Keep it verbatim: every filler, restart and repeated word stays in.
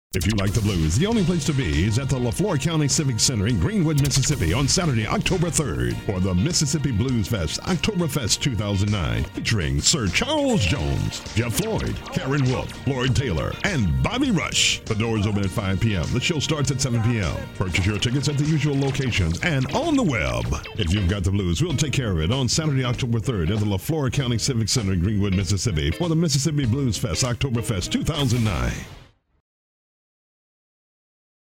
If you like the blues, the only place to be is at the LaFleur County Civic Center in Greenwood, Mississippi on Saturday, October third for the Mississippi Blues Fest Oktoberfest two thousand nine, featuring Sir Charles Jones, Jeff Floyd, Karen Wolf, Lloyd Taylor, and Bobby Rush. The doors open at five p.m. The show starts at seven p.m. Purchase your tickets at the usual locations and on the web. If you've got the blues, we'll take care of it on Saturday, October third at the LaFleur County Civic Center in Greenwood, Mississippi for the Mississippi Blues Fest Oktoberfest two thousand nine.